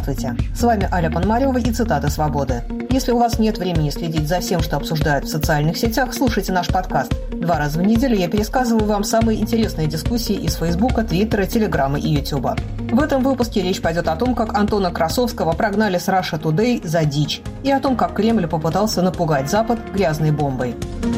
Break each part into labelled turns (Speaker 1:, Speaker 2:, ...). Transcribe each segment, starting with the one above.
Speaker 1: Здравствуйте, с вами Аля Пономарева и цитаты «Свободы». Если у вас нет времени следить за всем, что обсуждают в социальных сетях, слушайте наш подкаст. 2 раза в неделю я пересказываю вам самые интересные дискуссии из Фейсбука, Твиттера, Телеграма и Ютуба. В этом выпуске речь пойдет о том, как Антона Красовского прогнали с Russia Today за дичь, и о том, как Кремль попытался напугать Запад грязной бомбой.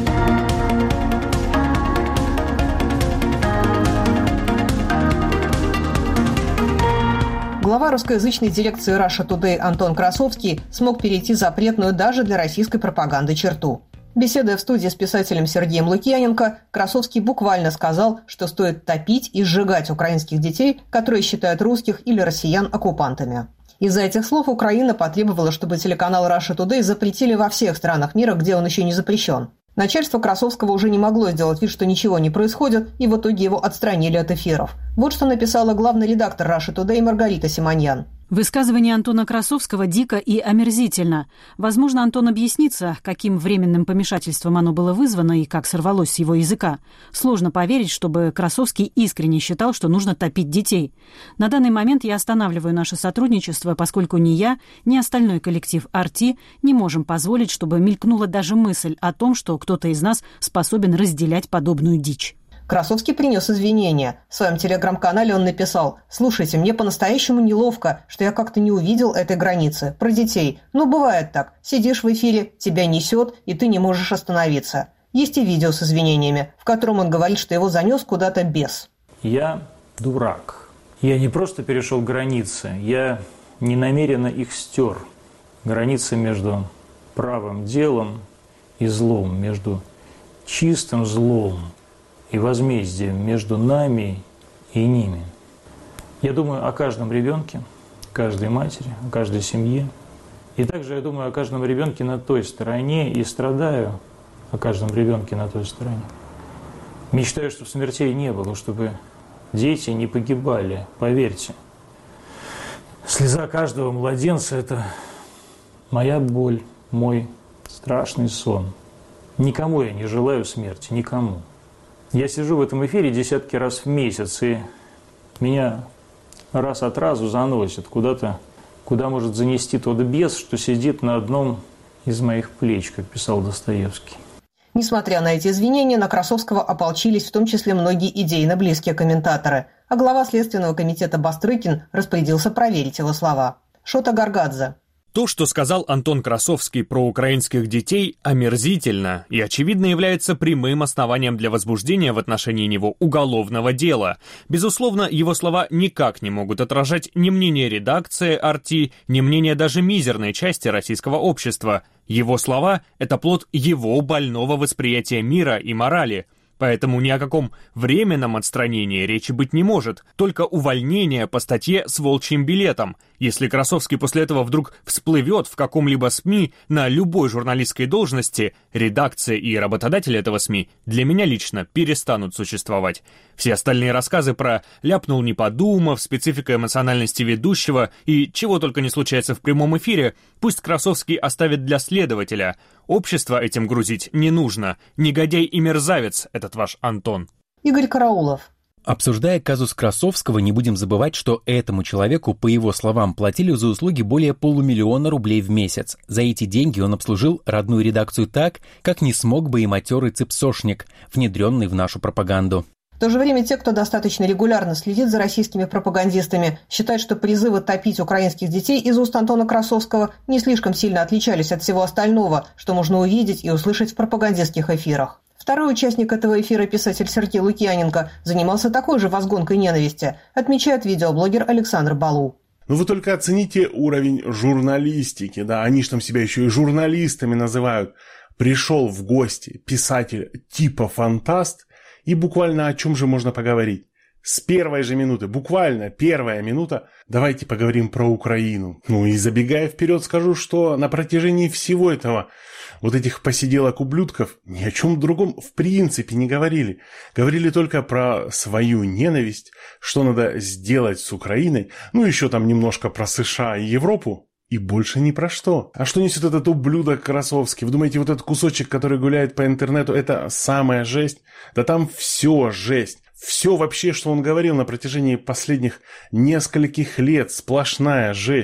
Speaker 1: Глава русскоязычной дирекции Russia Today Антон Красовский смог перейти запретную даже для российской пропаганды черту. Беседуя в студии с писателем Сергеем Лукьяненко, Красовский буквально сказал, что стоит топить и сжигать украинских детей, которые считают русских или россиян оккупантами. Из-за этих слов Украина потребовала, чтобы телеканал Russia Today запретили во всех странах мира, где он еще не запрещен. Начальство Красовского уже не могло сделать вид, что ничего не происходит, и в итоге его отстранили от эфиров. Вот что написала главный редактор Russia Today Маргарита Симоньян.
Speaker 2: Высказывание Антона Красовского дико и омерзительно. Возможно, Антон объяснится, каким временным помешательством оно было вызвано и как сорвалось с его языка. Сложно поверить, чтобы Красовский искренне считал, что нужно топить детей. На данный момент я останавливаю наше сотрудничество, поскольку ни я, ни остальной коллектив «Арти» не можем позволить, чтобы мелькнула даже мысль о том, что кто-то из нас способен разделять подобную дичь.
Speaker 1: Красовский принес извинения. В своем телеграм-канале он написал: «Слушайте, мне по-настоящему неловко, что я как-то не увидел этой границы. Про детей. Ну, бывает так. Сидишь в эфире, тебя несет, и ты не можешь остановиться». Есть и видео с извинениями, в котором он говорит, что его занес куда-то бес.
Speaker 3: Я дурак. Я не просто перешел границы, я ненамеренно их стер. Границы между правым делом и злом, между чистым злом и возмездием между нами и ними. Я думаю о каждом ребенке, каждой матери, о каждой семье. И также я думаю о каждом ребенке на той стороне и страдаю о каждом ребенке на той стороне. Мечтаю, чтобы смертей не было, чтобы дети не погибали, поверьте. Слеза каждого младенца – это моя боль, мой страшный сон. Никому я не желаю смерти, никому. Я сижу в этом эфире десятки раз в месяц, и меня раз от разу заносит куда-то, куда может занести тот бес, что сидит на одном из моих плеч, как писал Достоевский.
Speaker 1: Несмотря на эти извинения, на Красовского ополчились в том числе многие идейно близкие комментаторы, а глава Следственного комитета Бастрыкин распорядился проверить его слова. Шота Гаргадзе.
Speaker 4: То, что сказал Антон Красовский про украинских детей, омерзительно и, очевидно, является прямым основанием для возбуждения в отношении него уголовного дела. Безусловно, его слова никак не могут отражать ни мнение редакции «Арти», ни мнение даже мизерной части российского общества. Его слова – это плод его больного восприятия мира и морали. Поэтому ни о каком временном отстранении речи быть не может, только увольнение по статье с волчьим билетом. Если Красовский после этого вдруг всплывет в каком-либо СМИ на любой журналистской должности, редакция и работодатели этого СМИ для меня лично перестанут существовать. Все остальные рассказы про «ляпнул не подумав», специфика эмоциональности ведущего и чего только не случается в прямом эфире, пусть Красовский оставит для следователя. Общество этим грузить не нужно. Негодяй и мерзавец этот ваш Антон.
Speaker 1: Игорь Караулов.
Speaker 5: Обсуждая казус Красовского, не будем забывать, что этому человеку, по его словам, платили за услуги более 500 000 рублей в месяц. За эти деньги он обслужил родную редакцию так, как не смог бы и матерый цыпсошник, внедренный в нашу пропаганду.
Speaker 1: В то же время те, кто достаточно регулярно следит за российскими пропагандистами, считают, что призывы топить украинских детей из уст Антона Красовского не слишком сильно отличались от всего остального, что можно увидеть и услышать в пропагандистских эфирах. Второй участник этого эфира, писатель Сергей Лукьяненко, занимался такой же возгонкой ненависти, отмечает видеоблогер Александр Балу.
Speaker 6: Ну вы только оцените уровень журналистики, да, они же там себя еще и журналистами называют. Пришел в гости писатель типа фантаст, и буквально о чем же можно поговорить? С первой же минуты, буквально первая минута, давайте поговорим про Украину. Ну и забегая вперед, скажу, что на протяжении всего этого вот этих посиделок ублюдков ни о чем другом в принципе не говорили. Говорили только про свою ненависть, что надо сделать с Украиной, ну еще там немножко про США и Европу. И больше ни про что. А что несет этот ублюдок Красовский? Вы думаете, вот этот кусочек, который гуляет по интернету, это самая жесть? Да там все жесть. Все вообще, что он говорил на протяжении последних нескольких лет, сплошная жесть.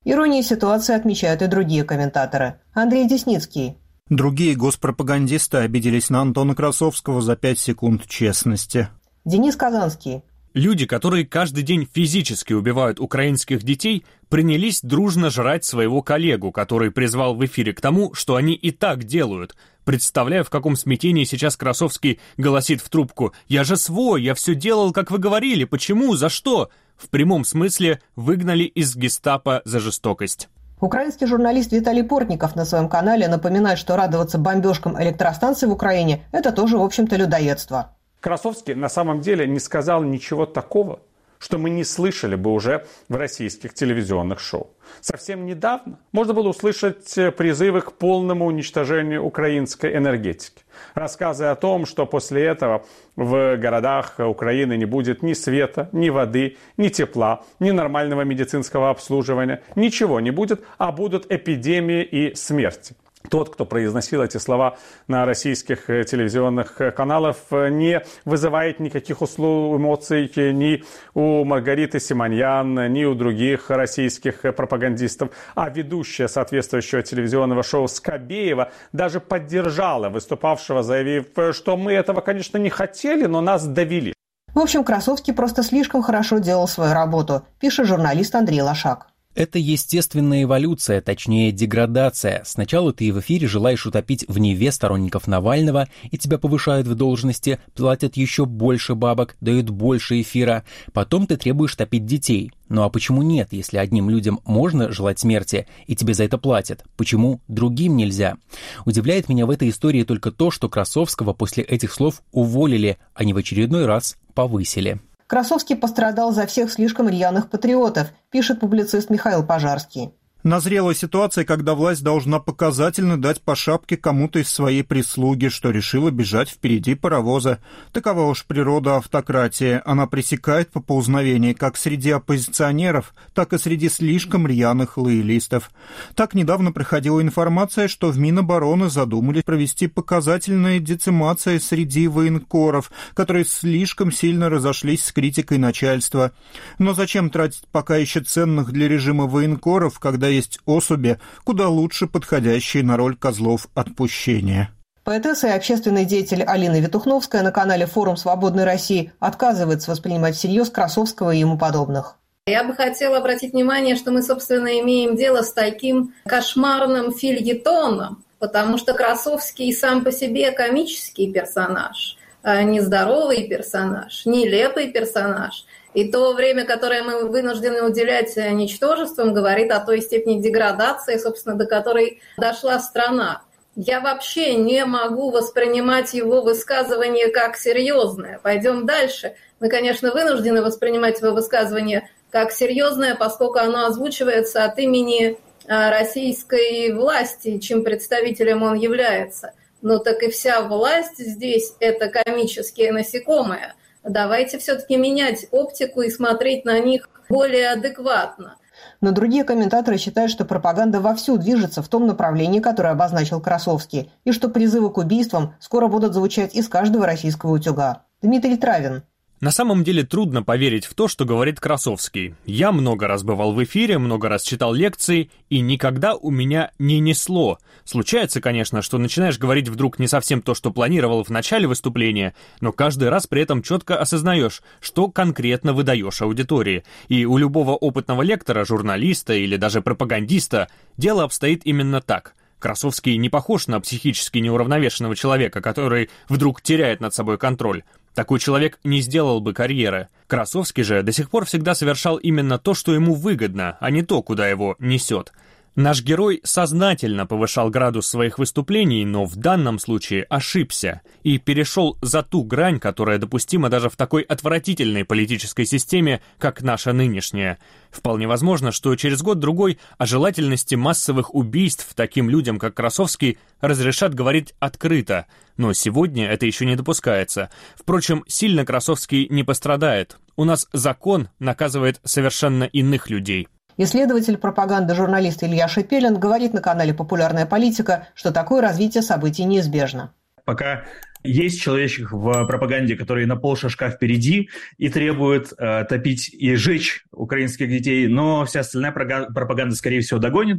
Speaker 1: Иронии ситуации отмечают и другие комментаторы. Андрей Десницкий.
Speaker 7: Другие госпропагандисты обиделись на Антона Красовского за 5 секунд честности.
Speaker 1: Денис Казанский.
Speaker 4: Люди, которые каждый день физически убивают украинских детей, принялись дружно жрать своего коллегу, который призвал в эфире к тому, что они и так делают. Представляю, в каком смятении сейчас Красовский голосит в трубку: «Я же свой, я все делал, как вы говорили, почему, за что?» В прямом смысле выгнали из гестапо за жестокость.
Speaker 1: Украинский журналист Виталий Портников на своем канале напоминает, что радоваться бомбежкам электростанций в Украине – это тоже, в общем-то, людоедство.
Speaker 8: Красовский на самом деле не сказал ничего такого, что мы не слышали бы уже в российских телевизионных шоу. Совсем недавно можно было услышать призывы к полному уничтожению украинской энергетики. Рассказы о том, что после этого в городах Украины не будет ни света, ни воды, ни тепла, ни нормального медицинского обслуживания. Ничего не будет, а будут эпидемии и смерти. Тот, кто произносил эти слова на российских телевизионных каналах, не вызывает никаких эмоций ни у Маргариты Симоньян, ни у других российских пропагандистов. А ведущая соответствующего телевизионного шоу Скобеева даже поддержала выступавшего, заявив, что мы этого, конечно, не хотели, но нас довели.
Speaker 1: В общем, Красовский просто слишком хорошо делал свою работу, пишет журналист Андрей Лошак.
Speaker 5: Это естественная эволюция, точнее деградация. Сначала ты в эфире желаешь утопить в Неве сторонников Навального, и тебя повышают в должности, платят еще больше бабок, дают больше эфира. Потом ты требуешь топить детей. Ну а почему нет, если одним людям можно желать смерти, и тебе за это платят? Почему другим нельзя? Удивляет меня в этой истории только то, что Красовского после этих слов уволили, а не в очередной раз повысили.
Speaker 1: Красовский пострадал за всех слишком рьяных патриотов, пишет публицист Михаил Пожарский.
Speaker 7: Назрела ситуация, когда власть должна показательно дать по шапке кому-то из своей прислуги, что решила бежать впереди паровоза. Такова уж природа автократии. Она пресекает поползновение как среди оппозиционеров, так и среди слишком рьяных лоялистов. Так недавно приходила информация, что в Минобороны задумали провести показательные децимации среди военкоров, которые слишком сильно разошлись с критикой начальства. Но зачем тратить пока еще ценных для режима военкоров, когда есть особи, куда лучше подходящие на роль козлов отпущения?
Speaker 1: Поэтесса и общественный деятель Алина Витухновская на канале «Форум Свободной России» отказывается воспринимать всерьез Красовского и ему подобных.
Speaker 9: Я бы хотела обратить внимание, что мы, собственно, имеем дело с таким кошмарным фельетоном, потому что Красовский сам по себе комический персонаж, нездоровый персонаж, нелепый персонаж. И то время, которое мы вынуждены уделять ничтожествам, говорит о той степени деградации, собственно, до которой дошла страна. Я вообще не могу воспринимать его высказывание как серьезное. Пойдем дальше. Мы, конечно, вынуждены воспринимать его высказывание как серьезное, поскольку оно озвучивается от имени российской власти, чем представителем он является. Но так и вся власть здесь – это комические насекомые. Давайте все-таки менять оптику и смотреть на них более адекватно.
Speaker 1: Но другие комментаторы считают, что пропаганда вовсю движется в том направлении, которое обозначил Красовский, и что призывы к убийствам скоро будут звучать из каждого российского утюга. Дмитрий Травин.
Speaker 4: На самом деле трудно поверить в то, что говорит Красовский. Я много раз бывал в эфире, много раз читал лекции, и никогда у меня не несло. Случается, конечно, что начинаешь говорить вдруг не совсем то, что планировал в начале выступления, но каждый раз при этом четко осознаешь, что конкретно выдаешь аудитории. И у любого опытного лектора, журналиста или даже пропагандиста дело обстоит именно так. Красовский не похож на психически неуравновешенного человека, который вдруг теряет над собой контроль. Такой человек не сделал бы карьеры. Красовский же до сих пор всегда совершал именно то, что ему выгодно, а не то, куда его несет. Наш герой сознательно повышал градус своих выступлений, но в данном случае ошибся и перешел за ту грань, которая допустима даже в такой отвратительной политической системе, как наша нынешняя. Вполне возможно, что через год-другой о желательности массовых убийств таким людям, как Красовский, разрешат говорить открыто, но сегодня это еще не допускается. Впрочем, сильно Красовский не пострадает. У нас закон наказывает совершенно иных людей.
Speaker 1: Исследователь пропаганды журналист Илья Шепелин говорит на канале «Популярная политика», что такое развитие событий неизбежно.
Speaker 10: Пока Есть человечек в пропаганде, который на полшажка впереди и требует топить и сжечь украинских детей, но вся остальная пропаганда, скорее всего, догонит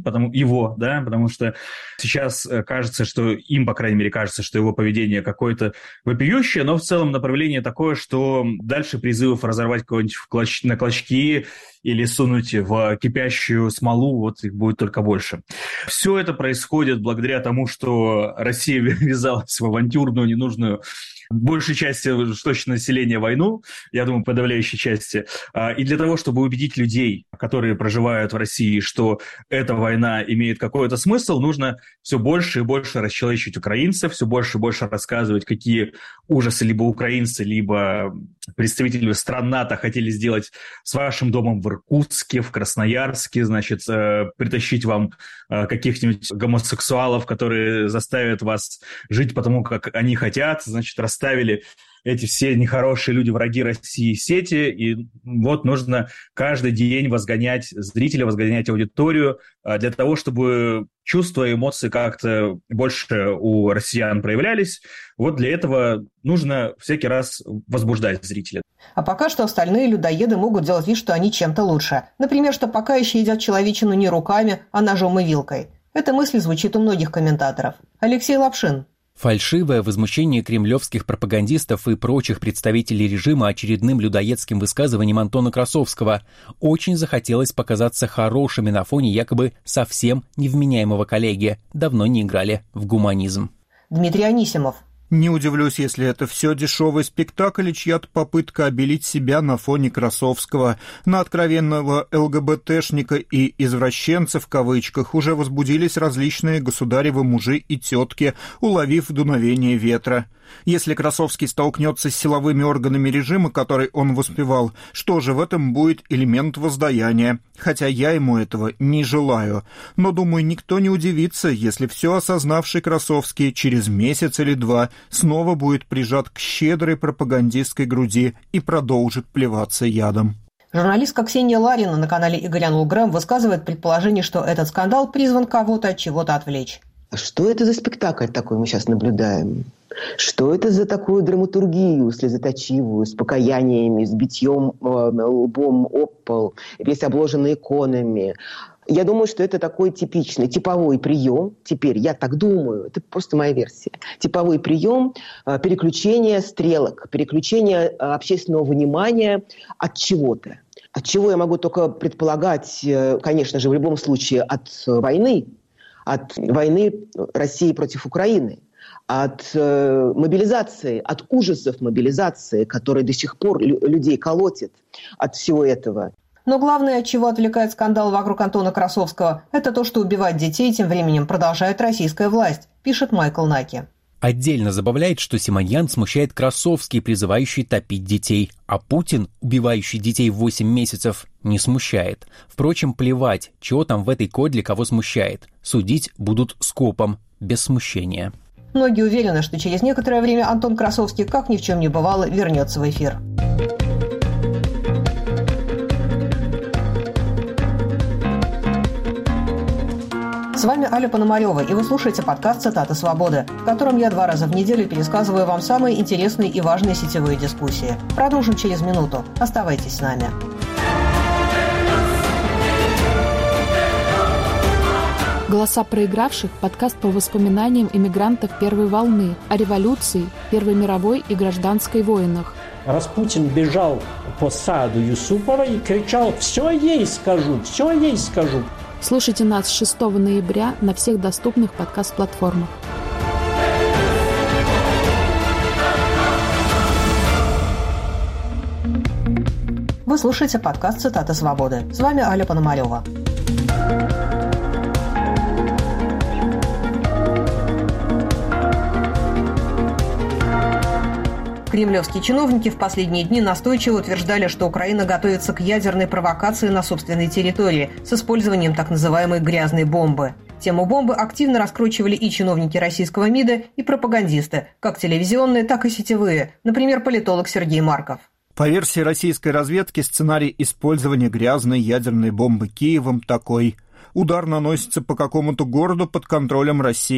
Speaker 10: потому что сейчас кажется, что им, по крайней мере, кажется, что его поведение какое-то вопиющее, но в целом направление такое, что дальше призывов разорвать кого-нибудь на клочки или сунуть в кипящую смолу, вот их будет только больше. Все это происходит благодаря тому, что Россия ввязалась в авантюрную, ненужную большей части точно населения войну, я думаю, подавляющей части. И для того, чтобы убедить людей, которые проживают в России, что эта война имеет какой-то смысл, нужно все больше и больше расчеловечить украинцев, все больше и больше рассказывать, какие ужасы либо украинцы, либо представители стран НАТО хотели сделать с вашим домом в Иркутске, в Красноярске, значит, притащить вам каких-нибудь гомосексуалов, которые заставят вас жить потому, как они хотят, значит, расставили эти все нехорошие люди, враги России, сети, и вот нужно каждый день возгонять зрителя, возгонять аудиторию для того, чтобы чувства и эмоции как-то больше у россиян проявлялись. Вот для этого нужно всякий раз возбуждать зрителя.
Speaker 1: А пока что остальные людоеды могут делать вид, что они чем-то лучше. Например, что пока еще едят человечину не руками, а ножом и вилкой. Эта мысль звучит у многих комментаторов. Алексей Лапшин.
Speaker 5: Фальшивое возмущение кремлевских пропагандистов и прочих представителей режима очередным людоедским высказыванием Антона Красовского. Очень захотелось показаться хорошими на фоне якобы совсем невменяемого коллеги. Давно не играли в гуманизм.
Speaker 1: Дмитрий Анисимов.
Speaker 7: Не удивлюсь, если это все дешевый спектакль и чья-то попытка обелить себя на фоне Красовского. На откровенного ЛГБТшника и извращенца в кавычках уже возбудились различные государевы мужи и тетки, уловив дуновение ветра. Если Красовский столкнется с силовыми органами режима, который он воспевал, что же в этом будет элемент воздаяния? Хотя я ему этого не желаю. Но, думаю, никто не удивится, если все осознавший Красовский через месяц или два снова будет прижат к щедрой пропагандистской груди и продолжит плеваться ядом.
Speaker 1: Журналистка Ксения Ларина на канале Игоря Нулгрэм высказывает предположение, что этот скандал призван кого-то от чего-то отвлечь.
Speaker 11: Что это за спектакль такой мы сейчас наблюдаем? Что это за такую драматургию слезоточивую, с покаяниями, с битьем лбом об пол, весь обложенный иконами? Я думаю, что это такой типичный, типовой прием. Теперь я так думаю, это просто моя версия. Типовой прием переключения стрелок, переключения общественного внимания от чего-то. От чего я могу только предполагать, конечно же, в любом случае от войны России против Украины, от мобилизации, от ужасов мобилизации, который до сих пор людей колотит, от всего этого.
Speaker 1: Но главное, от чего отвлекает скандал вокруг Антона Красовского, это то, что убивать детей тем временем продолжает российская власть, пишет Майкл Наки.
Speaker 5: Отдельно забавляет, что Симоньян смущает Красовский, призывающий топить детей, а Путин, убивающий детей в 8 месяцев, не смущает. Впрочем, плевать, чего там в этой кодле кого смущает. Судить будут скопом, без смущения.
Speaker 1: Многие уверены, что через некоторое время Антон Красовский, как ни в чем не бывало, вернется в эфир. С вами Аля Пономарева, и вы слушаете подкаст «Цитаты свободы», в котором я 2 раза в неделю пересказываю вам самые интересные и важные сетевые дискуссии. Продолжим через минуту. Оставайтесь с нами.
Speaker 12: «Голоса проигравших» – подкаст по воспоминаниям эмигрантов первой волны, о революции, Первой мировой и гражданской войнах.
Speaker 13: Распутин бежал по саду Юсупова и кричал: «Все ей скажу, все ей скажу».
Speaker 12: Слушайте нас 6 ноября на всех доступных подкаст-платформах.
Speaker 1: Вы слушаете подкаст «Цитаты свободы». С вами Аля Пономарева. Кремлевские чиновники в последние дни настойчиво утверждали, что Украина готовится к ядерной провокации на собственной территории с использованием так называемой «грязной бомбы». Тему бомбы активно раскручивали и чиновники российского МИДа, и пропагандисты, как телевизионные, так и сетевые, например, политолог Сергей Марков.
Speaker 7: По версии российской разведки, сценарий использования грязной ядерной бомбы Киевом такой. Удар наносится по какому-то городу под контролем России.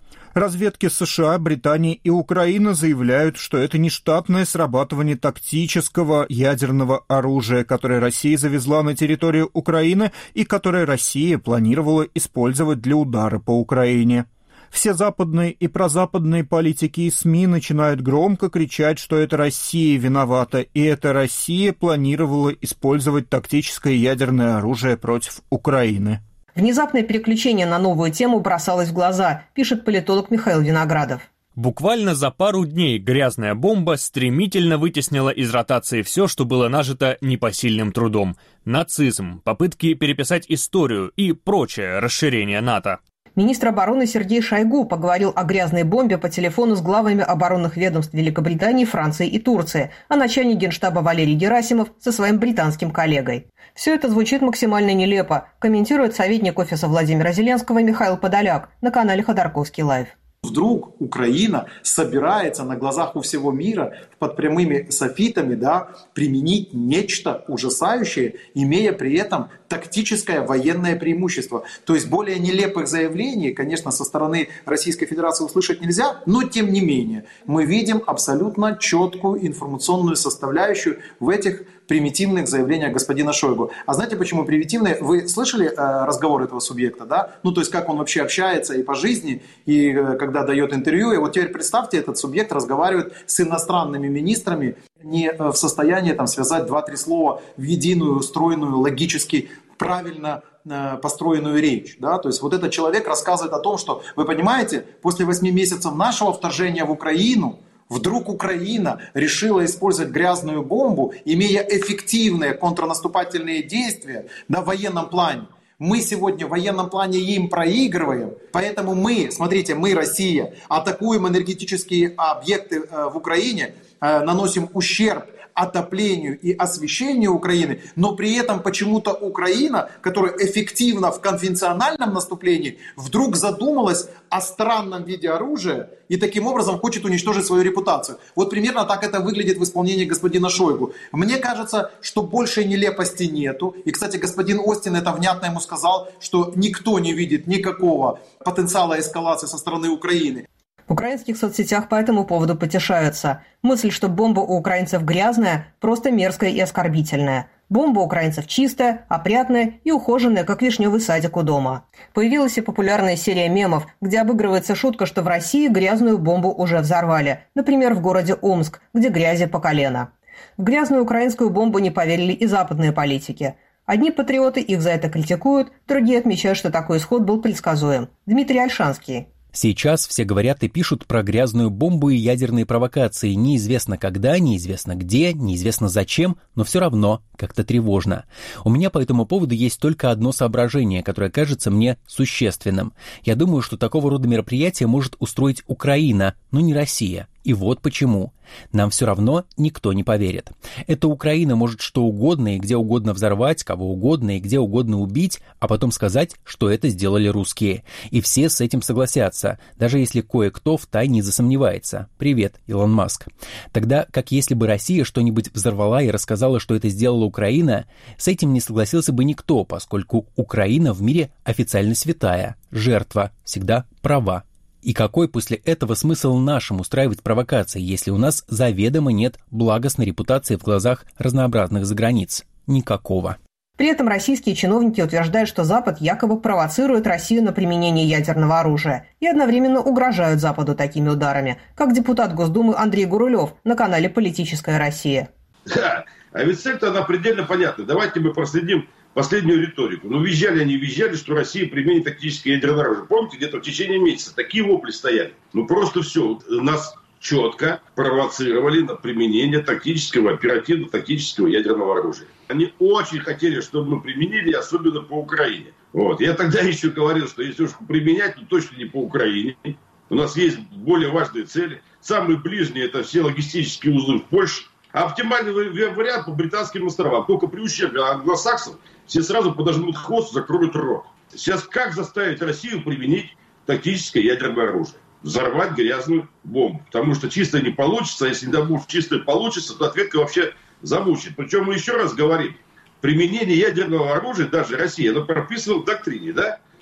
Speaker 7: Разведки США, Британии и Украины заявляют, что это не штатное срабатывание тактического ядерного оружия, которое Россия завезла на территорию Украины и которое Россия планировала использовать для удара по Украине. Все западные и прозападные политики и СМИ начинают громко кричать, что это Россия виновата, и это Россия планировала использовать тактическое ядерное оружие против Украины.
Speaker 1: Внезапное переключение на новую тему бросалось в глаза, пишет политолог Михаил Виноградов.
Speaker 4: Буквально за пару дней грязная бомба стремительно вытеснила из ротации все, что было нажито непосильным трудом. Нацизм, попытки переписать историю и прочее расширение НАТО.
Speaker 1: Министр обороны Сергей Шойгу поговорил о грязной бомбе по телефону с главами оборонных ведомств Великобритании, Франции и Турции, а начальник Генштаба Валерий Герасимов со своим британским коллегой. Все это звучит максимально нелепо, комментирует советник офиса Владимира Зеленского Михаил Подоляк на канале Ходорковский Лайв.
Speaker 14: Вдруг Украина собирается на глазах у всего мира под прямыми софитами, применить нечто ужасающее, имея при этом тактическое военное преимущество. То есть более нелепых заявлений, конечно, со стороны Российской Федерации услышать нельзя, но тем не менее мы видим абсолютно четкую информационную составляющую в этих примитивных заявлениях господина Шойгу. А знаете, почему примитивные? Вы слышали разговор этого субъекта, да? Ну, то есть, как он вообще общается и по жизни, и когда дает интервью. И вот теперь представьте, этот субъект разговаривает с иностранными министрами, не в состоянии связать 2-3 слова в единую, стройную, логически правильно построенную речь. Да? То есть, вот этот человек рассказывает о том, что, вы понимаете, после 8 месяцев нашего вторжения в Украину, вдруг Украина решила использовать грязную бомбу, имея эффективные контрнаступательные действия в военном плане. Мы сегодня в военном плане им проигрываем, поэтому мы, Россия, атакуем энергетические объекты в Украине, наносим ущерб отоплению и освещению Украины, но при этом почему-то Украина, которая эффективна в конвенциональном наступлении, вдруг задумалась о странном виде оружия и таким образом хочет уничтожить свою репутацию. Вот примерно так это выглядит в исполнении господина Шойгу. Мне кажется, что большей нелепости нету. И, кстати, господин Остин это внятно ему сказал, что никто не видит никакого потенциала эскалации со стороны Украины.
Speaker 1: В украинских соцсетях по этому поводу потешаются. Мысль, что бомба у украинцев грязная, просто мерзкая и оскорбительная. Бомба у украинцев чистая, опрятная и ухоженная, как вишневый садик у дома. Появилась и популярная серия мемов, где обыгрывается шутка, что в России грязную бомбу уже взорвали. Например, в городе Омск, где грязи по колено. В грязную украинскую бомбу не поверили и западные политики. Одни патриоты их за это критикуют, другие отмечают, что такой исход был предсказуем. Дмитрий Ольшанский.
Speaker 5: Сейчас все говорят и пишут про грязную бомбу и ядерные провокации. Неизвестно когда, неизвестно где, неизвестно зачем, но все равно как-то тревожно. У меня по этому поводу есть только одно соображение, которое кажется мне существенным. Я думаю, что такого рода мероприятие может устроить Украина, но не Россия. И вот почему. Нам все равно никто не поверит. Эта Украина может что угодно и где угодно взорвать, кого угодно и где угодно убить, а потом сказать, что это сделали русские. И все с этим согласятся, даже если кое-кто втайне засомневается. Привет, Илон Маск. Тогда, как если бы Россия что-нибудь взорвала и рассказала, что это сделала Украина, с этим не согласился бы никто, поскольку Украина в мире официально святая, жертва, всегда права. И какой после этого смысл нашим устраивать провокации, если у нас заведомо нет благостной репутации в глазах разнообразных заграниц? Никакого.
Speaker 1: При этом российские чиновники утверждают, что Запад якобы провоцирует Россию на применение ядерного оружия и одновременно угрожают Западу такими ударами, как депутат Госдумы Андрей Гурулев на канале «Политическая Россия».
Speaker 15: Да, а ведь цель-то она предельно понятна. Давайте мы проследим последнюю риторику. Визжали они, что Россия применит тактическое ядерное оружие. Помните, где-то в течение месяца такие вопли стояли. Просто все. Нас четко провоцировали на применение тактического, оперативно-тактического ядерного оружия. Они очень хотели, чтобы мы применили, особенно по Украине. Я тогда еще говорил, что если уж применять, то точно не по Украине. У нас есть более важные цели. Самые ближние — это все логистические узлы в Польше. А оптимальный вариант по британским островам. Только при ущербе англосаксов все сразу подожмут хвост, закроют рот. Сейчас как заставить Россию применить тактическое ядерное оружие? Взорвать грязную бомбу. Потому что чисто не получится. А если не дай бог чисто получится, то ответка вообще замучит. Причем мы еще раз говорим. Применение ядерного оружия, даже Россия, оно прописано в доктрине, да?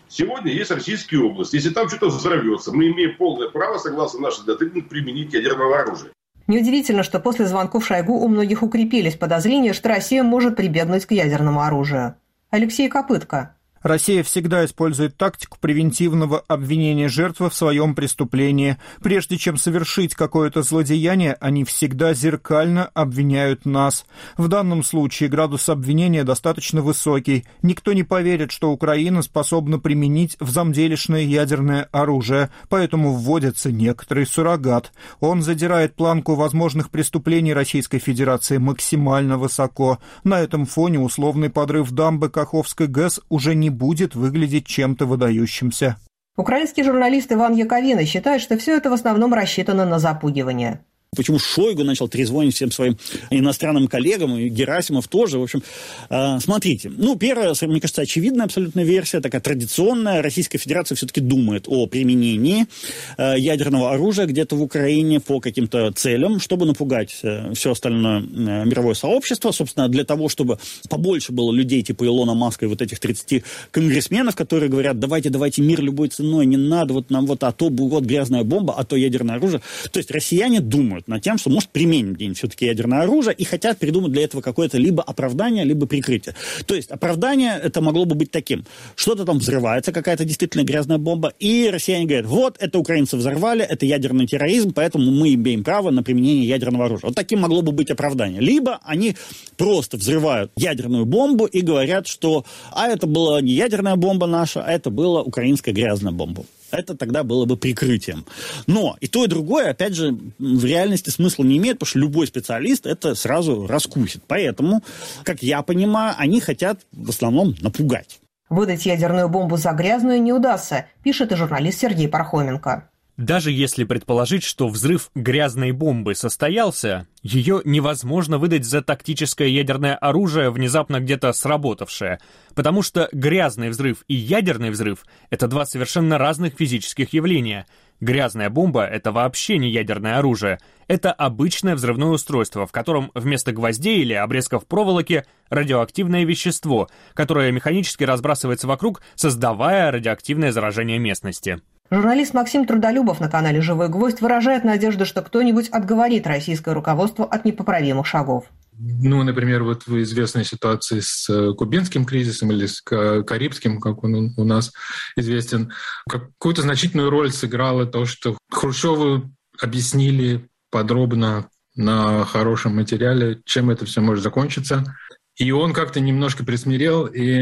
Speaker 15: Сегодня есть российские области. Если там что-то взорвется, мы имеем полное право, согласно нашей доктрине, применить ядерного оружия.
Speaker 1: Неудивительно, что после звонков Шойгу у многих укрепились подозрения, что Россия может прибегнуть к ядерному оружию. Алексей Копытко.
Speaker 7: Россия всегда использует тактику превентивного обвинения жертвы в своем преступлении. Прежде чем совершить какое-то злодеяние, они всегда зеркально обвиняют нас. В данном случае градус обвинения достаточно высокий. Никто не поверит, что Украина способна применить взамделишное ядерное оружие, поэтому вводится некоторый суррогат. Он задирает планку возможных преступлений Российской Федерации максимально высоко. На этом фоне условный подрыв дамбы Каховской ГЭС уже не будет выглядеть чем-то выдающимся.
Speaker 1: Украинский журналист Иван Яковина считает, что все это в основном рассчитано на запугивание.
Speaker 16: Почему Шойгу начал трезвонить всем своим иностранным коллегам, и Герасимов тоже. В общем, смотрите. Первая, мне кажется, очевидная абсолютно версия, такая традиционная. Российская Федерация все-таки думает о применении ядерного оружия где-то в Украине по каким-то целям, чтобы напугать все остальное мировое сообщество. Собственно, для того, чтобы побольше было людей типа Илона Маска и вот этих 30 конгрессменов, которые говорят, давайте мир любой ценой, не надо, вот нам а то грязная бомба, а то ядерное оружие. То есть россияне думают над тем, что может применить где-нибудь все-таки ядерное оружие, и хотят придумать для этого какое-то либо оправдание, либо прикрытие. То есть оправдание это могло бы быть таким. Что-то там взрывается, какая-то действительно грязная бомба, и россияне говорят, вот, это украинцы взорвали, это ядерный терроризм, поэтому мы имеем право на применение ядерного оружия. Вот таким могло бы быть оправдание. Либо они просто взрывают ядерную бомбу и говорят, что это была не ядерная бомба наша, а это была украинская грязная бомба. Это тогда было бы прикрытием. Но и то, и другое, опять же, в реальности смысла не имеет, потому что любой специалист это сразу раскусит. Поэтому, как я понимаю, они хотят в основном напугать.
Speaker 1: Выдать ядерную бомбу за грязную не удастся, пишет и журналист Сергей Пархоменко.
Speaker 4: Даже если предположить, что взрыв грязной бомбы состоялся, ее невозможно выдать за тактическое ядерное оружие, внезапно где-то сработавшее, потому что грязный взрыв и ядерный взрыв — это два совершенно разных физических явления. Грязная бомба — это вообще не ядерное оружие, это обычное взрывное устройство, в котором вместо гвоздей или обрезков проволоки радиоактивное вещество, которое механически разбрасывается вокруг, создавая радиоактивное заражение местности.
Speaker 1: Журналист Максим Трудолюбов на канале «Живой гвоздь» выражает надежду, что кто-нибудь отговорит российское руководство от непоправимых шагов.
Speaker 17: Например, вот в известной ситуации с кубинским кризисом или с карибским, как он у нас известен, какую-то значительную роль сыграло то, что Хрущеву объяснили подробно на хорошем материале, чем это все может закончиться. И он как-то немножко присмирел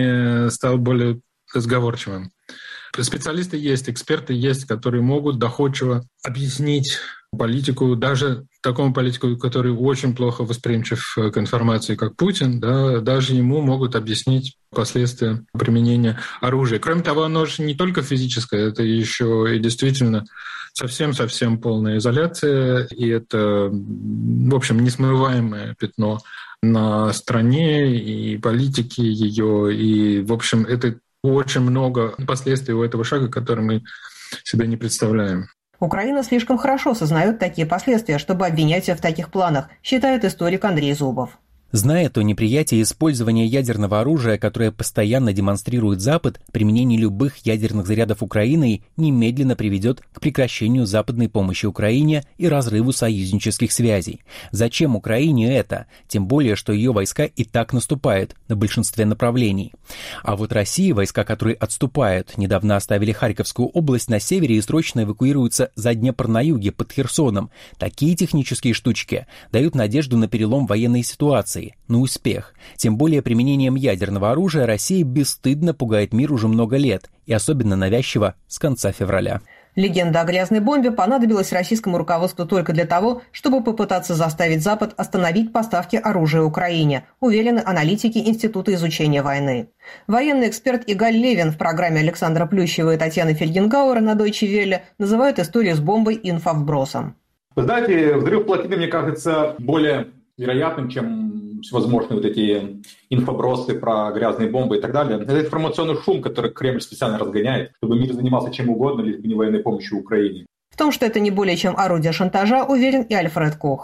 Speaker 17: и стал более сговорчивым. Специалисты есть, эксперты есть, которые могут доходчиво объяснить политику, даже такому политику, который очень плохо восприимчив к информации, как Путин, да, даже ему могут объяснить последствия применения оружия. Кроме того, оно же не только физическое, это еще и действительно совсем-совсем полная изоляция, и это, в общем, несмываемое пятно на стране и политике ее, и, в общем, это очень много последствий у этого шага, которые мы себе не представляем.
Speaker 1: Украина слишком хорошо сознает такие последствия, чтобы обвинять ее в таких планах, считает историк Андрей Зубов.
Speaker 5: Зная то неприятие использования ядерного оружия, которое постоянно демонстрирует Запад, применение любых ядерных зарядов Украиной немедленно приведет к прекращению западной помощи Украине и разрыву союзнических связей. Зачем Украине это? Тем более, что ее войска и так наступают на большинстве направлений. А вот Россия, войска которые отступают, недавно оставили Харьковскую область на севере и срочно эвакуируются за Днепр на юге, под Херсоном. Такие технические штучки дают надежду на перелом военной ситуации, на успех. Тем более применением ядерного оружия Россия бесстыдно пугает мир уже много лет, и особенно навязчиво с конца февраля.
Speaker 1: Легенда о грязной бомбе понадобилась российскому руководству только для того, чтобы попытаться заставить Запад остановить поставки оружия Украине, уверены аналитики Института изучения войны. Военный эксперт Игаль Левин в программе Александра Плющева и Татьяны Фельгенгауэра на Deutsche Welle называют историю с бомбой инфовбросом.
Speaker 18: Вы знаете, взрыв плотины, мне кажется, более вероятным, чем всевозможные вот эти инфобросы про грязные бомбы и так далее. Это информационный шум, который Кремль специально разгоняет, чтобы мир занимался чем угодно, лишь бы не военной помощью Украине.
Speaker 1: В том, что это не более чем орудие шантажа, уверен и Альфред Кох.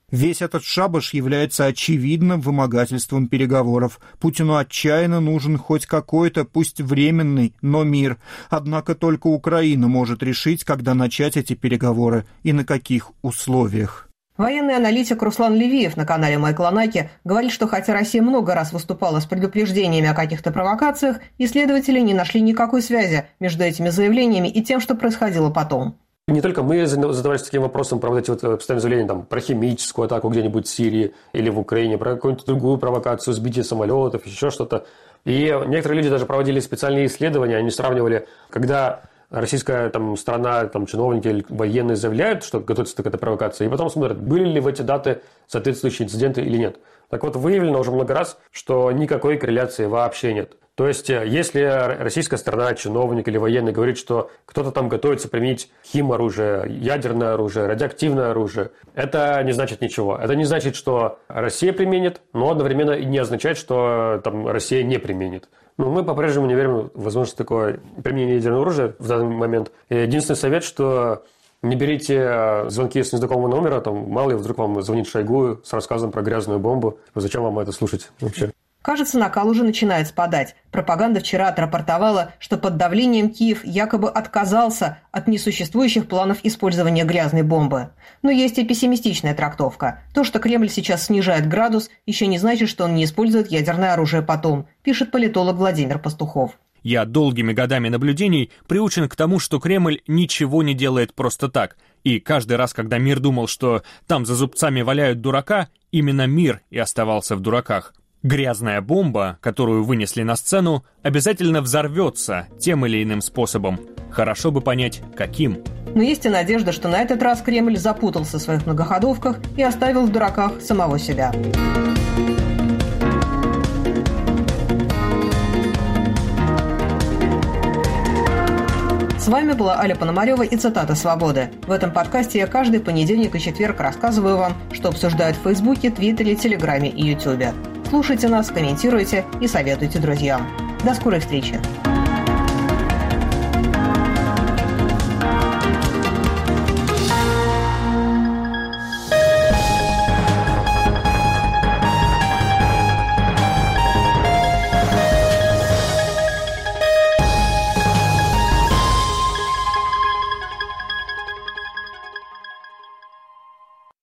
Speaker 7: Весь этот шабаш является очевидным вымогательством переговоров. Путину отчаянно нужен хоть какой-то, пусть временный, но мир. Однако только Украина может решить, когда начать эти переговоры и на каких условиях.
Speaker 1: Военный аналитик Руслан Левиев на канале Майкла Наки говорит, что хотя Россия много раз выступала с предупреждениями о каких-то провокациях, исследователи не нашли никакой связи между этими заявлениями и тем, что происходило потом.
Speaker 19: Не только мы задавались таким вопросом про вот эти вот постоянные заявления там, про химическую атаку где-нибудь в Сирии или в Украине, про какую-нибудь другую провокацию, сбитие самолетов, еще что-то. И некоторые люди даже проводили специальные исследования, они сравнивали, когда российская сторона, чиновники или военные заявляют, что готовится к этой провокации, и потом смотрят, были ли в эти даты соответствующие инциденты или нет. Так вот, выявлено уже много раз, что никакой корреляции вообще нет. То есть, если российская сторона, чиновник или военный говорит, что кто-то там готовится применить химоружие, ядерное оружие, радиоактивное оружие, это не значит ничего. Это не значит, что Россия применит, но одновременно и не означает, что Россия не применит. Мы по-прежнему не верим в возможность такого применения ядерного оружия в данный момент. И единственный совет, что не берите звонки с незнакомого номера, мало ли вдруг вам звонит Шойгу с рассказом про грязную бомбу. Зачем вам это слушать вообще?
Speaker 1: Кажется, накал уже начинает спадать. Пропаганда вчера отрапортовала, что под давлением Киев якобы отказался от несуществующих планов использования грязной бомбы. Но есть и пессимистичная трактовка. То, что Кремль сейчас снижает градус, еще не значит, что он не использует ядерное оружие потом, пишет политолог Владимир Пастухов.
Speaker 4: Я долгими годами наблюдений приучен к тому, что Кремль ничего не делает просто так. И каждый раз, когда мир думал, что там за зубцами валяют дурака, именно мир и оставался в дураках. Грязная бомба, которую вынесли на сцену, обязательно взорвется тем или иным способом. Хорошо бы понять, каким.
Speaker 1: Но есть и надежда, что на этот раз Кремль запутался в своих многоходовках и оставил в дураках самого себя. С вами была Аля Пономарева и цитата «Свободы». В этом подкасте я каждый понедельник и четверг рассказываю вам, что обсуждают в Фейсбуке, Твиттере, Телеграме и Ютубе. Слушайте нас, комментируйте и советуйте друзьям. До скорой встречи!